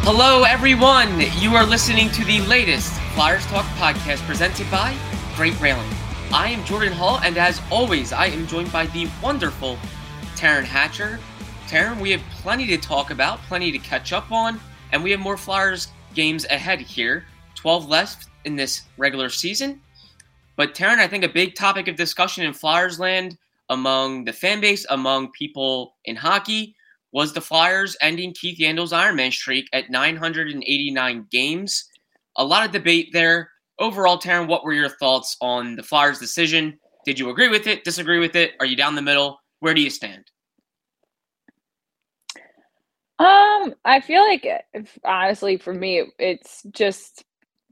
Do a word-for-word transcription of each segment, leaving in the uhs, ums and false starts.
Hello, everyone. You are listening to the latest Flyers Talk podcast presented by Great Railing. I am Jordan Hall, and as always, I am joined by the wonderful Taryn Hatcher. Taryn, we have plenty to talk about, plenty to catch up on, and we have more Flyers games ahead here. twelve left in this regular season. But Taryn, I think a big topic of discussion in Flyers land among the fan base, among people in hockey, was the Flyers ending Keith Yandle's Ironman streak at nine hundred eighty-nine games. A lot of debate there. Overall, Taryn, what were your thoughts on the Flyers' decision? Did you agree with it, disagree with it? Are you down the middle? Where do you stand? Um, I feel like, if, honestly, for me, it's just,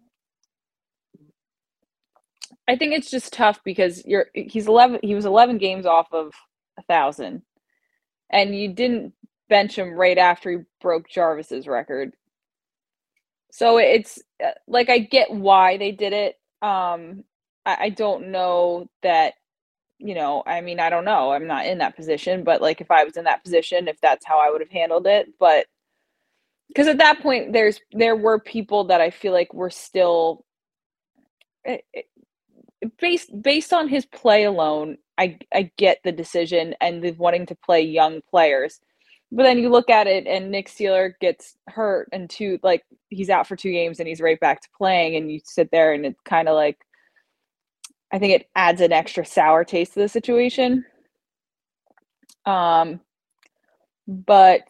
I think it's just tough because you're, he's eleven, he was eleven games off of a thousand, and you didn't bench him right after he broke Jarvis's record. So it's like, I get why they did it. Um, I, I don't know that, you know, I mean, I don't know. I'm not in that position, but like if I was in that position, if that's how I would have handled it. But because at that point, there's there were people that I feel like were still it, it, based based on his play alone. I I get the decision and the wanting to play young players. But then you look at it and Nick Seeler gets hurt and two, like he's out for two games and he's right back to playing, and you sit there and it's kind of like, I think it adds an extra sour taste to the situation. Um, but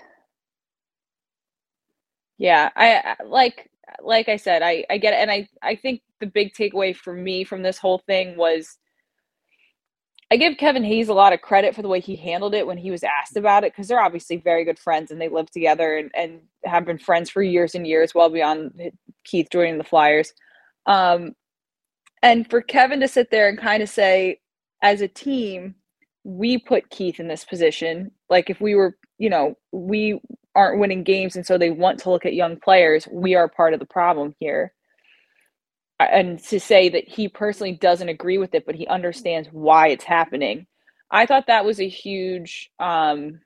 yeah, I like, like I said, I, I get it. And I, I think the big takeaway for me from this whole thing was, I give Kevin Hayes a lot of credit for the way he handled it when he was asked about it, because they're obviously very good friends and they live together and, and have been friends for years and years, well beyond Keith joining the Flyers. Um, and for Kevin to sit there and kind of say, as a team, we put Keith in this position. Like if we were, you know, we aren't winning games and so they want to look at young players, we are part of the problem here. And to say that he personally doesn't agree with it, but he understands why it's happening. I thought that was a huge um,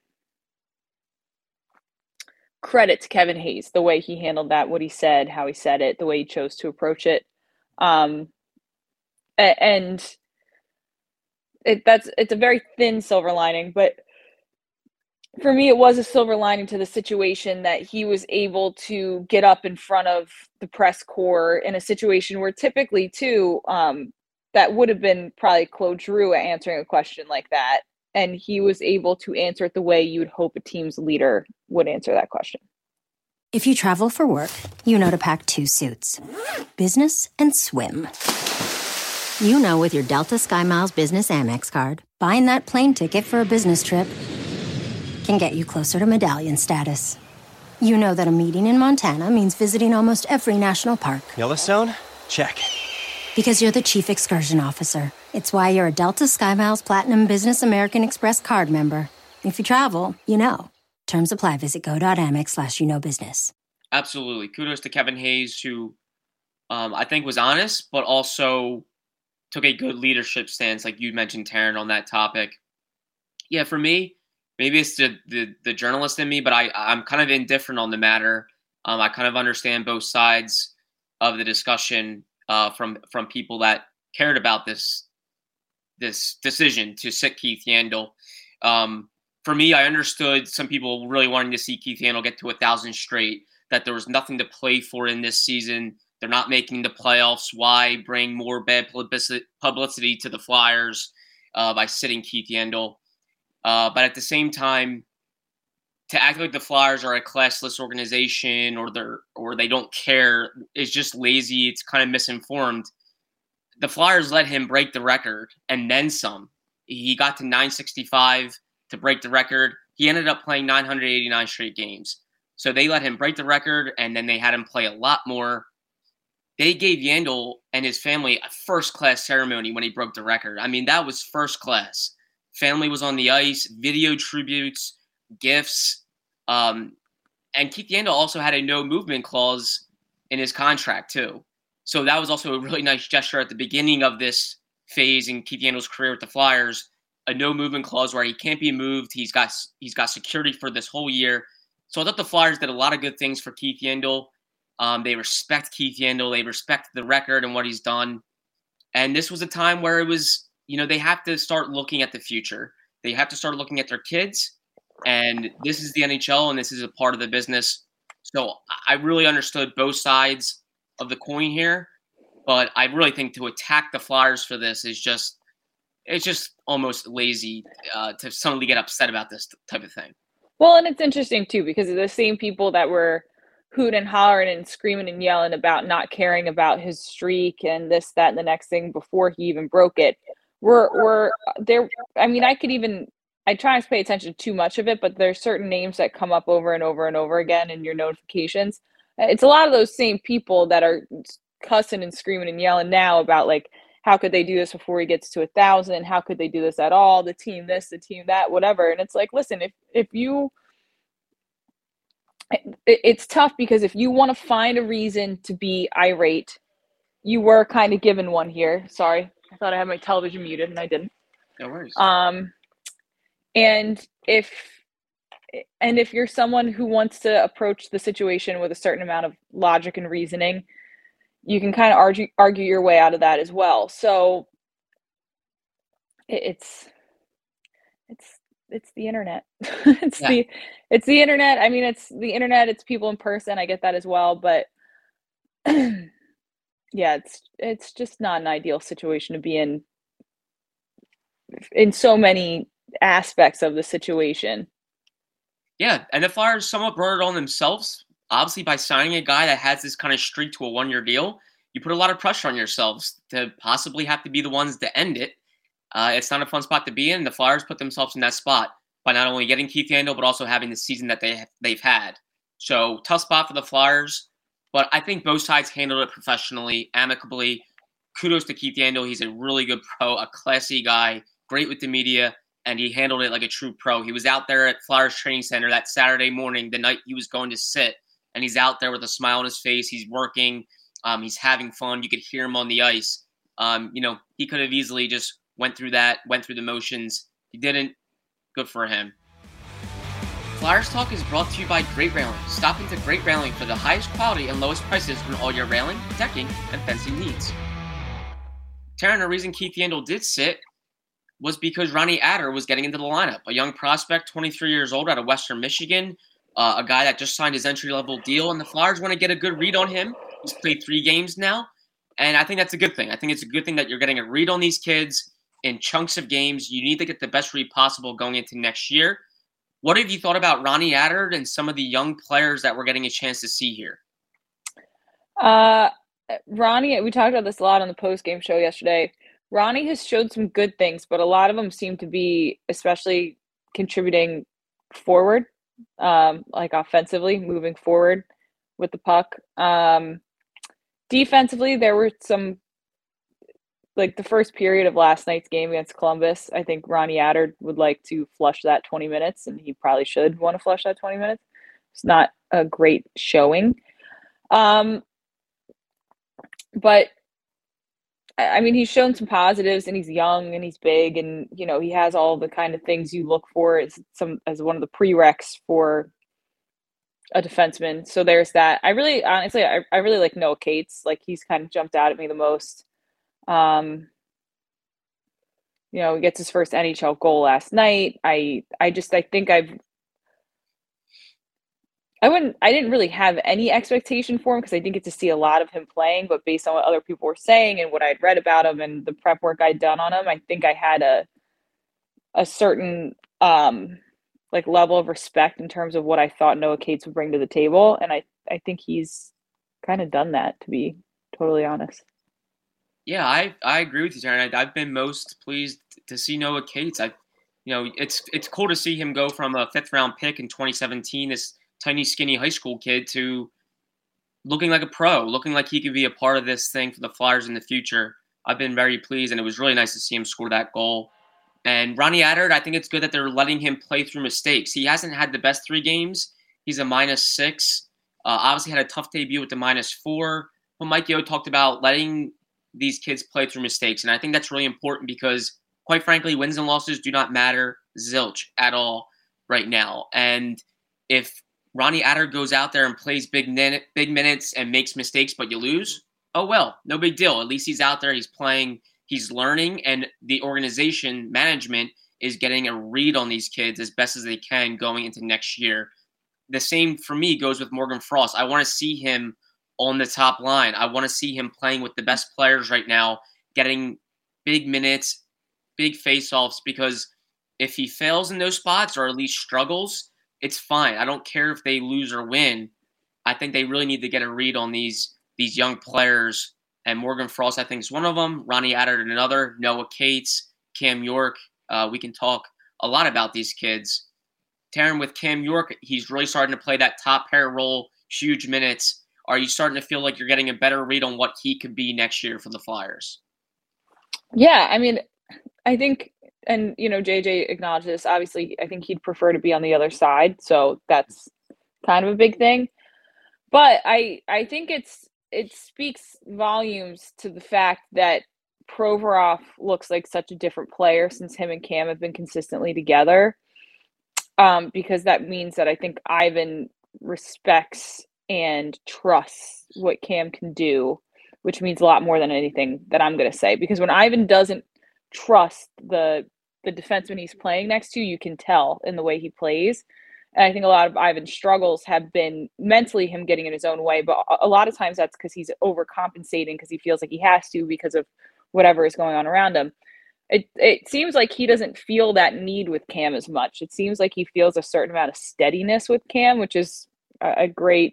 credit to Kevin Hayes, the way he handled that, what he said, how he said it, the way he chose to approach it. Um, and it, that's, it's a very thin silver lining, but for me, it was a silver lining to the situation that he was able to get up in front of the press corps in a situation where typically, too, um, that would have been probably Claude Giroux answering a question like that. And he was able to answer it the way you'd hope a team's leader would answer that question. If you travel for work, you know to pack two suits. Business and swim. You know with your Delta SkyMiles Business Amex card, buying that plane ticket for a business trip can get you closer to medallion status. You know that a meeting in Montana means visiting almost every national park. Yellowstone? Check. Because you're the chief excursion officer. It's why you're a Delta SkyMiles Platinum Business American Express card member. If you travel, you know. Terms apply. Visit go.amex slash you know business. Absolutely. Kudos to Kevin Hayes, who um, I think was honest, but also took a good leadership stance, like you mentioned, Taryn, on that topic. Yeah, for me, maybe it's the, the, the journalist in me, but I, I'm kind of indifferent on the matter. Um, I kind of understand both sides of the discussion uh, from from people that cared about this this decision to sit Keith Yandle. Um, for me, I understood some people really wanting to see Keith Yandle get to a thousand straight, that there was nothing to play for in this season. They're not making the playoffs. Why bring more bad publicity to the Flyers uh, by sitting Keith Yandle? Uh, but at the same time, to act like the Flyers are a classless organization or they're or they don't care is just lazy. It's kind of misinformed. The Flyers let him break the record and then some. He got to nine sixty-five to break the record. He ended up playing nine hundred eighty-nine straight games. So they let him break the record, and then they had him play a lot more. They gave Yandle and his family a first-class ceremony when he broke the record. I mean, that was first class. Family was on the ice, video tributes, gifts. Um, and Keith Yandle also had a no-movement clause in his contract, too. So that was also a really nice gesture at the beginning of this phase in Keith Yandle's career with the Flyers, a no-movement clause where he can't be moved. He's got he's got security for this whole year. So I thought the Flyers did a lot of good things for Keith Yandle. Um, they respect Keith Yandle. They respect the record and what he's done. And this was a time where it was, you know, they have to start looking at the future. They have to start looking at their kids. And this is the N H L, and this is a part of the business. So I really understood both sides of the coin here. But I really think to attack the Flyers for this is just, it's just almost lazy uh, to suddenly get upset about this type of thing. Well, and it's interesting, too, because of the same people that were hooting and hollering and screaming and yelling about not caring about his streak and this, that, and the next thing before he even broke it. We're, we're there. I mean, I could even, I try not to pay attention to too much of it, but there's certain names that come up over and over and over again in your notifications. It's a lot of those same people that are cussing and screaming and yelling now about, like, how could they do this before he gets to a thousand? How could they do this at all? The team this, the team that, whatever. And it's like, listen, if, if you, it, it's tough because if you want to find a reason to be irate, you were kind of given one here. Sorry. I thought I had my television muted and I didn't. No worries. Um, and if, and if you're someone who wants to approach the situation with a certain amount of logic and reasoning, you can kind of argue argue your way out of that as well. So it, it's it's it's the internet. it's yeah. the it's the internet. I mean, it's the internet. It's people in person. I get that as well, but yeah, it's it's just not an ideal situation to be in in so many aspects of the situation. Yeah, and the Flyers somewhat brought it on themselves. Obviously, by signing a guy that has this kind of streak to a one-year deal, you put a lot of pressure on yourselves to possibly have to be the ones to end it. Uh, it's not a fun spot to be in. The Flyers put themselves in that spot by not only getting Keith Yandle, but also having the season that they, they've had. So, tough spot for the Flyers. But I think both sides handled it professionally, amicably. Kudos to Keith Yandle. He's a really good pro, a classy guy, great with the media, and he handled it like a true pro. He was out there at Flyers Training Center that Saturday morning, the night he was going to sit. And he's out there with a smile on his face. He's working. Um, he's having fun. You could hear him on the ice. Um, you know, he could have easily just went through that, went through the motions. He didn't. Good for him. Flyers Talk is brought to you by Great Railing. Stop into Great Railing for the highest quality and lowest prices on all your railing, decking, and fencing needs. Taryn, the reason Keith Yandle did sit was because Ronnie Adder was getting into the lineup. A young prospect, twenty-three years old, out of Western Michigan. Uh, a guy that just signed his entry-level deal, and the Flyers want to get a good read on him. He's played three games now, and I think that's a good thing. I think it's a good thing that you're getting a read on these kids in chunks of games. You need to get the best read possible going into next year. What have you thought about Ronnie Adder and some of the young players that we're getting a chance to see here? Uh, Ronnie, we talked about this a lot on the post-game show yesterday. Ronnie has showed some good things, but a lot of them seem to be especially contributing forward. Um, like offensively, moving forward with the puck. Um, defensively, there were some, like the first period of last night's game against Columbus, I think Ronnie Adder would like to flush that twenty minutes, and he probably should want to flush that twenty minutes. It's not a great showing. Um, but I mean, he's shown some positives, and he's young and he's big, and you know he has all the kind of things you look for as some as one of the prereqs for a defenseman. So there's that. I really, honestly, I, I really like Noah Cates. Like he's kind of jumped out at me the most. Um, you know, he gets his first N H L goal last night. I I just I think I've I wouldn't. I didn't really have any expectation for him because I didn't get to see a lot of him playing. But based on what other people were saying and what I'd read about him and the prep work I'd done on him, I think I had a a certain um, like level of respect in terms of what I thought Noah Cates would bring to the table, and I I think he's kind of done that, to be totally honest. Yeah, I I agree with you, Taryn. I, I've been most pleased to see Noah Cates. I, you know, it's it's cool to see him go from a fifth round pick in twenty seventeen. This tiny, skinny high school kid to looking like a pro, looking like he could be a part of this thing for the Flyers in the future. I've been very pleased, and it was really nice to see him score that goal. And Ronnie Adder, I think it's good that they're letting him play through mistakes. He hasn't had the best three games. He's a minus six. Uh, obviously had a tough debut with the minus four. But Mike Yeo talked about letting these kids play through mistakes. And I think that's really important because, quite frankly, wins and losses do not matter zilch at all right now. And if Ronnie Adder goes out there and plays big min- big minutes and makes mistakes, but you lose. Oh well, no big deal. At least he's out there. He's playing. He's learning, and the organization management is getting a read on these kids as best as they can going into next year. The same for me goes with Morgan Frost. I want to see him on the top line. I want to see him playing with the best players right now, getting big minutes, big face-offs, because if he fails in those spots or at least struggles, it's fine. I don't care if they lose or win. I think they really need to get a read on these these young players. And Morgan Frost, I think, is one of them. Ronnie Adder, another. Noah Cates, Cam York. Uh, we can talk a lot about these kids. Taryn, with Cam York, he's really starting to play that top pair role, huge minutes. Are you starting to feel like you're getting a better read on what he could be next year for the Flyers? Yeah, I mean, I think, and, you know, J J acknowledged this. Obviously, I think he'd prefer to be on the other side. So that's kind of a big thing. But I, I think it's, it speaks volumes to the fact that Provorov looks like such a different player since him and Cam have been consistently together. Um, because that means that I think Ivan respects and trusts what Cam can do, which means a lot more than anything that I'm going to say. Because when Ivan doesn't trust the the defenseman he's playing next to, you can tell in the way he plays. And I think a lot of Ivan's struggles have been mentally him getting in his own way. But a lot of times that's because he's overcompensating because he feels like he has to because of whatever is going on around him. It it seems like he doesn't feel that need with Cam as much. It seems like he feels a certain amount of steadiness with Cam, which is a, a great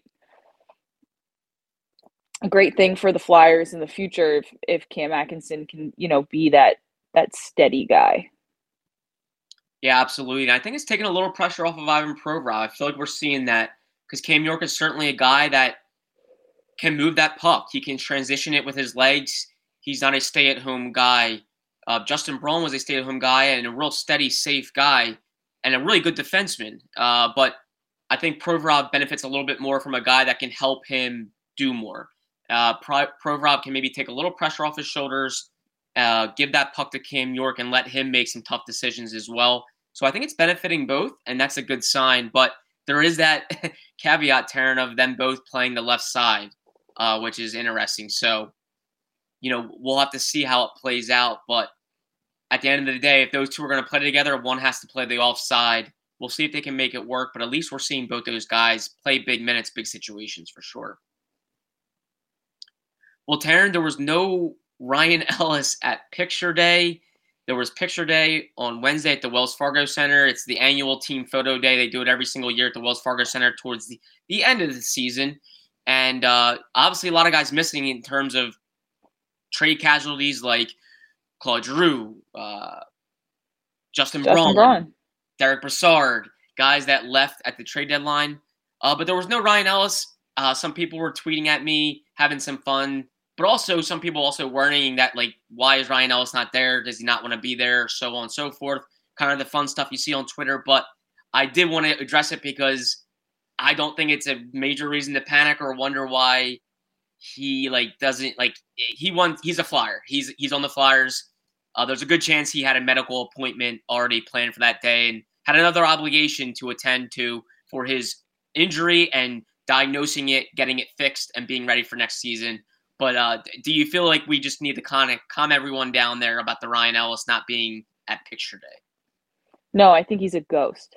a great thing for the Flyers in the future if if Cam Atkinson can, you know, be that that steady guy. Yeah, absolutely. And I think it's taking a little pressure off of Ivan Provorov. I feel like we're seeing that because Cam York is certainly a guy that can move that puck. He can transition it with his legs. He's not a stay-at-home guy. Uh, Justin Braun was a stay-at-home guy and a real steady, safe guy and a really good defenseman. Uh, but I think Provorov benefits a little bit more from a guy that can help him do more. Uh, Pro- Provorov can maybe take a little pressure off his shoulders, uh, give that puck to Cam York and let him make some tough decisions as well. So I think it's benefiting both, and that's a good sign. But there is that caveat, Taryn, of them both playing the left side, uh, which is interesting. So, you know, we'll have to see how it plays out. But at the end of the day, if those two are going to play together, one has to play the offside. We'll see if they can make it work. But at least we're seeing both those guys play big minutes, big situations for sure. Well, Taryn, there was no Ryan Ellis at Picture Day. There was Picture Day on Wednesday at the Wells Fargo Center. It's the annual team photo day. They do it every single year at the Wells Fargo Center towards the, the end of the season. And uh, obviously a lot of guys missing in terms of trade casualties like Claude Giroux, uh, Justin, Justin Braun, Braun, Derek Brassard, guys that left at the trade deadline. Uh, but there was no Ryan Ellis. Uh, some people were tweeting at me, having some fun. But also, some people also worrying that, like, why is Ryan Ellis not there? Does he not want to be there? So on and so forth. Kind of the fun stuff you see on Twitter. But I did want to address it because I don't think it's a major reason to panic or wonder why he, like, doesn't, like, he wants, he's a Flyer. He's he's on the Flyers. Uh, there's a good chance he had a medical appointment already planned for that day and had another obligation to attend to for his injury and diagnosing it, getting it fixed, and being ready for next season. But uh, do you feel like we just need to calm, calm everyone down there about the Ryan Ellis not being at Picture Day? No, I think he's a ghost.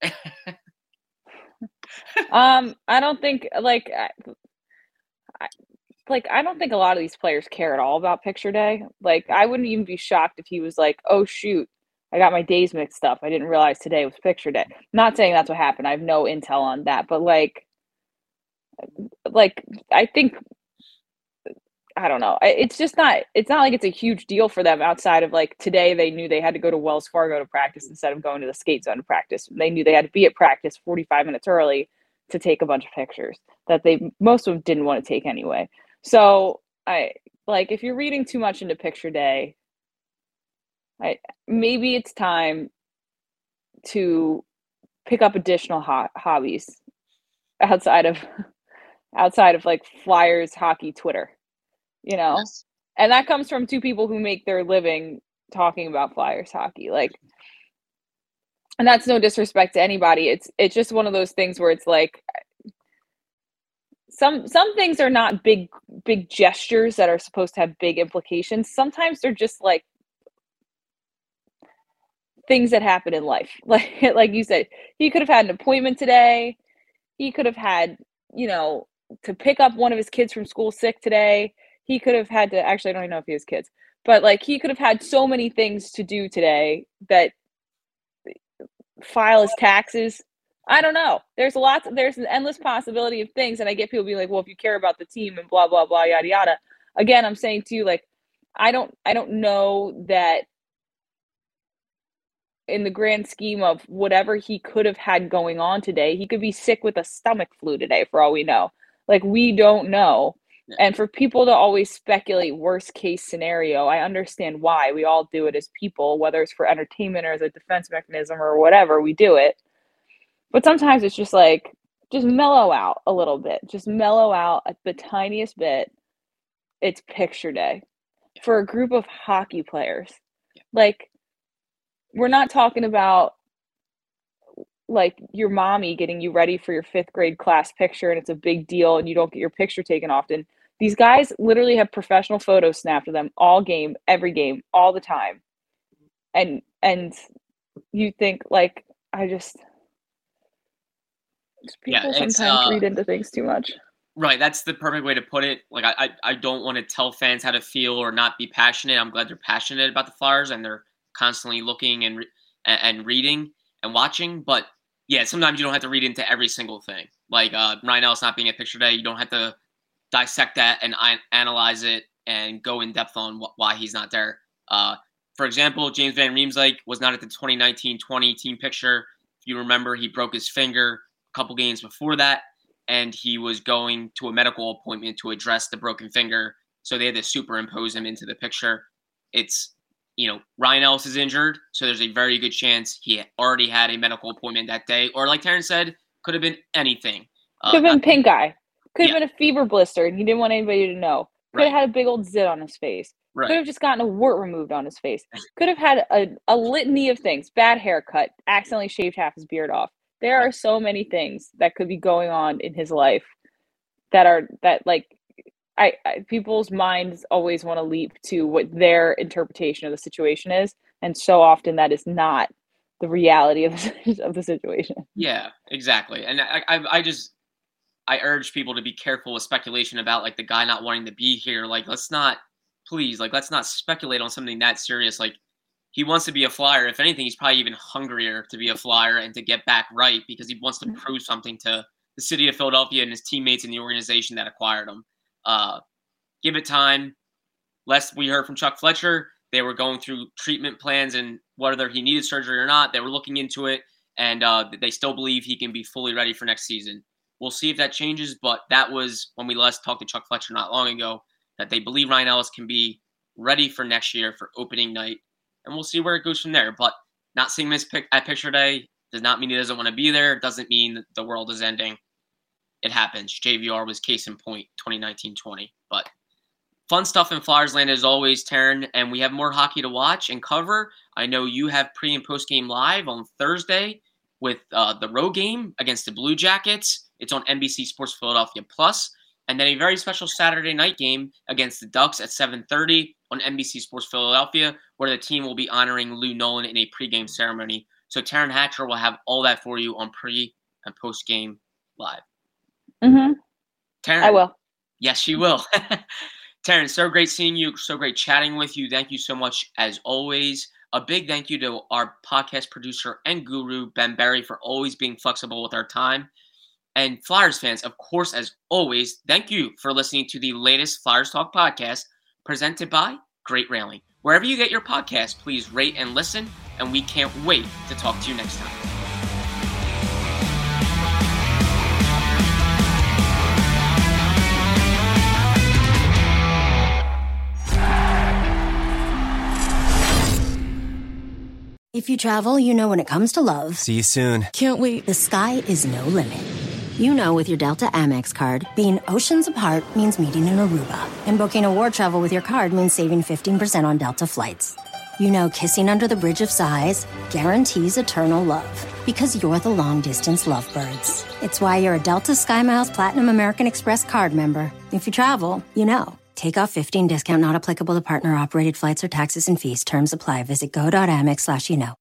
um, I don't think like, I, I, like I don't think a lot of these players care at all about Picture Day. Like, I wouldn't even be shocked if he was like, "Oh shoot, I got my days mixed up. I didn't realize today was Picture Day." Not saying that's what happened. I have no intel on that, but like, like I think. I don't know. It's just not, it's not like it's a huge deal for them outside of like today they knew they had to go to Wells Fargo to practice instead of going to the skate zone to practice. They knew they had to be at practice forty-five minutes early to take a bunch of pictures that they, most of them didn't want to take anyway. So I like, if you're reading too much into Picture Day, I, maybe it's time to pick up additional ho- hobbies outside of, outside of like Flyers hockey Twitter. You know, yes. And that comes from two people who make their living talking about Flyers hockey. Like, And that's no disrespect to anybody. It's it's just one of those things where it's like some some things are not big big gestures that are supposed to have big implications. Sometimes they're just like things that happen in life. Like like you said, he could have had an appointment today. He could have had, you know, to pick up one of his kids from school sick today. He could have had to, actually, I don't even know if he has kids, but like he could have had so many things to do today that file his taxes. I don't know. There's lots, there's an endless possibility of things. And I get people being like, well, if you care about the team and blah, blah, blah, yada, yada. Again, I'm saying to you, like, I don't, I don't know that in the grand scheme of whatever he could have had going on today, he could be sick with a stomach flu today for all we know. Like, we don't know. Yeah. And for people to always speculate worst case scenario, I understand why. We all do it as people, whether it's for entertainment or as a defense mechanism or whatever, we do it. But sometimes it's just like, just mellow out a little bit. Just mellow out at the tiniest bit. It's picture day yeah. for a group of hockey players. Yeah. Like, we're not talking about like your mommy getting you ready for your fifth grade class picture and it's a big deal and you don't get your picture taken often. These guys literally have professional photos snapped of them all game, every game, all the time. And and you think like, I just, just people yeah, sometimes uh, read into things too much. Right. That's the perfect way to put it. Like, I, I, I don't want to tell fans how to feel or not be passionate. I'm glad they're passionate about the Flyers and they're constantly looking and and reading and watching, but yeah, sometimes you don't have to read into every single thing. Like uh, Ryan Ellis not being at picture day, you don't have to dissect that and I- analyze it and go in depth on wh- why he's not there. Uh, for example, James Van Riemsdyk was not at the twenty nineteen twenty team picture. If you remember, he broke his finger a couple games before that, and he was going to a medical appointment to address the broken finger, so they had to superimpose him into the picture. It's You know, Ryan Ellis is injured, so there's a very good chance he already had a medical appointment that day. Or like Taryn said, could have been anything. Uh, could have been pink eye. Could have yeah. been a fever blister, and he didn't want anybody to know. Could right. have had a big old zit on his face. Right. Could have just gotten a wart removed on his face. Could have had a, a litany of things. Bad haircut. Accidentally shaved half his beard off. There right. are so many things that could be going on in his life that are, that like, I, I people's minds always want to leap to what their interpretation of the situation is, and so often that is not the reality of the, of the situation. Yeah, exactly. And I, I, I just, I urge people to be careful with speculation about like the guy not wanting to be here. Like, let's not, please, like, let's not speculate on something that serious. Like, he wants to be a Flyer. If anything, he's probably even hungrier to be a Flyer and to get back right because he wants to mm-hmm. prove something to the city of Philadelphia and his teammates in the organization that acquired him. Uh, give it time. Lest we heard from Chuck Fletcher, they were going through treatment plans and whether he needed surgery or not, they were looking into it, and uh, they still believe he can be fully ready for next season. We'll see if that changes, but that was when we last talked to Chuck Fletcher not long ago, that they believe Ryan Ellis can be ready for next year for opening night, and we'll see where it goes from there. But not seeing this pic- at picture day does not mean he doesn't want to be there. It doesn't mean that the world is ending. It happens. J V R was case in point, twenty nineteen twenty. But fun stuff in Flyers land as always, Taryn, and we have more hockey to watch and cover. I know you have pre- and post-game live on Thursday with uh, the road game against the Blue Jackets. It's on N B C Sports Philadelphia Plus. And then a very special Saturday night game against the Ducks at seven thirty on N B C Sports Philadelphia, where the team will be honoring Lou Nolan in a pregame ceremony. So Taryn Hatcher will have all that for you on pre- and post-game live. Mm-hmm. Taryn, I will. Yes, you will. Taryn, so great seeing you. So great chatting with you. Thank you so much, as always. A big thank you to our podcast producer and guru, Ben Berry, for always being flexible with our time. And Flyers fans, of course, as always, thank you for listening to the latest Flyers Talk podcast presented by Great Railing. Wherever you get your podcast, please rate and listen, and we can't wait to talk to you next time. If you travel, you know when it comes to love. See you soon. Can't wait. The sky is no limit. You know with your Delta Amex card, being oceans apart means meeting in Aruba. And booking award travel with your card means saving fifteen percent on Delta flights. You know kissing under the bridge of sighs guarantees eternal love because you're the long-distance lovebirds. It's why you're a Delta SkyMiles Platinum American Express card member. If you travel, you know. Take off fifteen discount not applicable to partner-operated flights or taxes and fees. Terms apply. Visit go.amex slash you know.